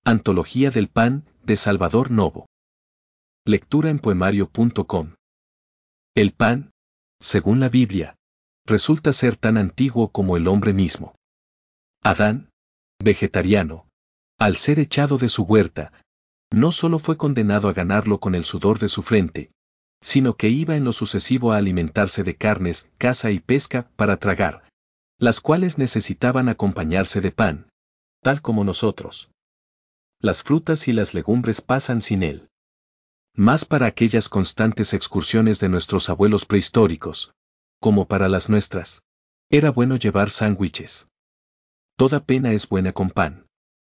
Antología del pan, de Salvador Novo. Lectura en poemario.com. El pan, según la Biblia, resulta ser tan antiguo como el hombre mismo. Adán, vegetariano, al ser echado de su huerta, no solo fue condenado a ganarlo con el sudor de su frente, sino que iba en lo sucesivo a alimentarse de carnes, caza y pesca para tragar, las cuales necesitaban acompañarse de pan, tal como nosotros. Las frutas y las legumbres pasan sin él. Más para aquellas constantes excursiones de nuestros abuelos prehistóricos, como para las nuestras, era bueno llevar sándwiches. Toda pena es buena con pan.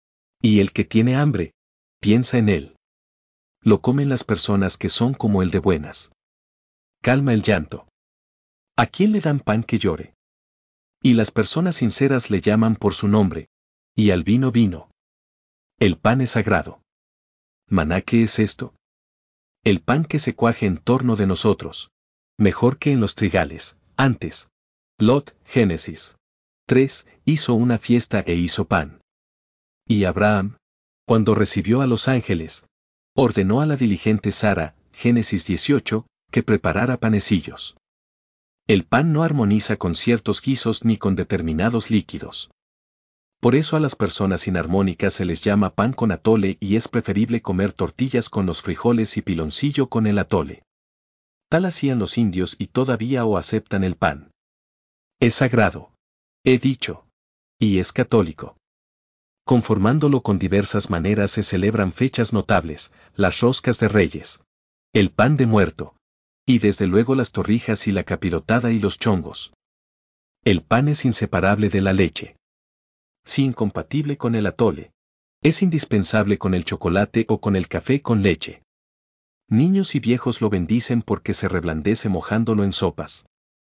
Y el que tiene hambre, piensa en él. Lo comen las personas que son como el de buenas. Calma el llanto. ¿A quién le dan pan que llore? Y las personas sinceras le llaman por su nombre, y al vino vino. El pan es sagrado. ¿Maná qué es esto? El pan que se cuaje en torno de nosotros, mejor que en los trigales. Antes, Lot, Génesis 3, hizo una fiesta e hizo pan. Y Abraham, cuando recibió a los ángeles, ordenó a la diligente Sara, Génesis 18, que preparara panecillos. El pan no armoniza con ciertos guisos ni con determinados líquidos. Por eso a las personas inarmónicas se les llama pan con atole y es preferible comer tortillas con los frijoles y piloncillo con el atole. Tal hacían los indios y todavía o aceptan el pan. Es sagrado, he dicho, y es católico. Conformándolo con diversas maneras se celebran fechas notables, las roscas de reyes, el pan de muerto, y desde luego las torrijas y la capirotada y los chongos. El pan es inseparable de la leche. Si incompatible con el atole, es indispensable con el chocolate o con el café con leche. Niños y viejos lo bendicen porque se reblandece mojándolo en sopas.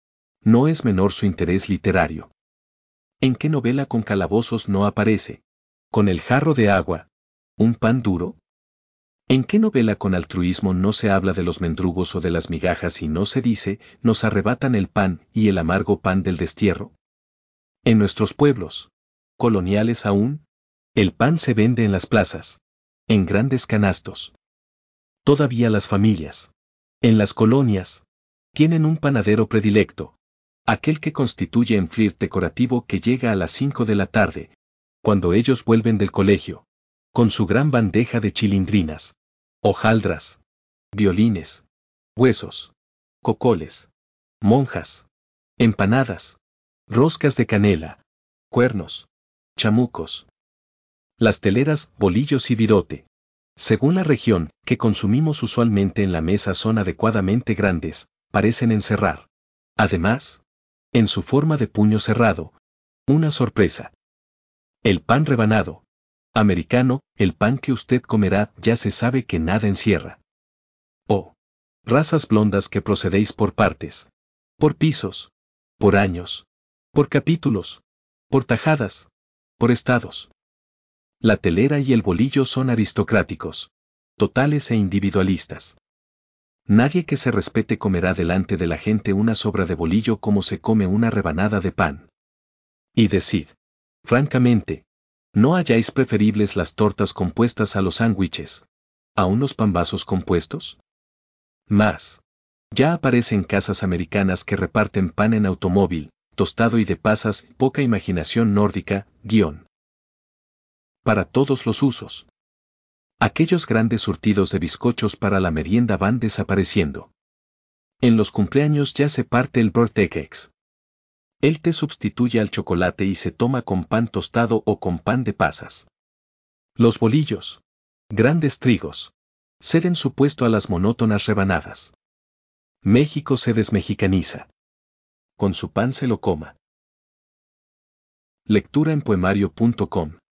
No es menor su interés literario. ¿En qué novela con calabozos no aparece, con el jarro de agua, un pan duro? ¿En qué novela con altruismo no se habla de los mendrugos o de las migajas y no se dice, nos arrebatan el pan y el amargo pan del destierro? En nuestros pueblos, coloniales aún, el pan se vende en las plazas, en grandes canastos. Todavía las familias, en las colonias, tienen un panadero predilecto, aquel que constituye un flirt decorativo que llega a las 5 de la tarde, cuando ellos vuelven del colegio, con su gran bandeja de chilindrinas, hojaldras, violines, huesos, cocoles, monjas, empanadas, roscas de canela, cuernos, chamucos. Las teleras, bolillos y virote, según la región que consumimos usualmente en la mesa son adecuadamente grandes, parecen encerrar. Además, en su forma de puño cerrado, una sorpresa. El pan rebanado. Americano, el pan que usted comerá ya se sabe que nada encierra. Oh, razas blondas que procedéis por partes, por pisos, por años, por capítulos, por tajadas, por estados. La telera y el bolillo son aristocráticos, totales e individualistas. Nadie que se respete comerá delante de la gente una sobra de bolillo como se come una rebanada de pan. Y decid, francamente, ¿no halláis preferibles las tortas compuestas a los sándwiches, a unos pambazos compuestos? Más, ya aparecen casas americanas que reparten pan en automóvil, tostado y de pasas, poca imaginación nórdica, para todos los usos. Aquellos grandes surtidos de bizcochos para la merienda van desapareciendo. En los cumpleaños ya se parte el birthday cakes. El té sustituye al chocolate y se toma con pan tostado o con pan de pasas. Los bolillos, grandes trigos, ceden su puesto a las monótonas rebanadas. México se desmexicaniza. Con su pan se lo coma. Lectura en poemario.com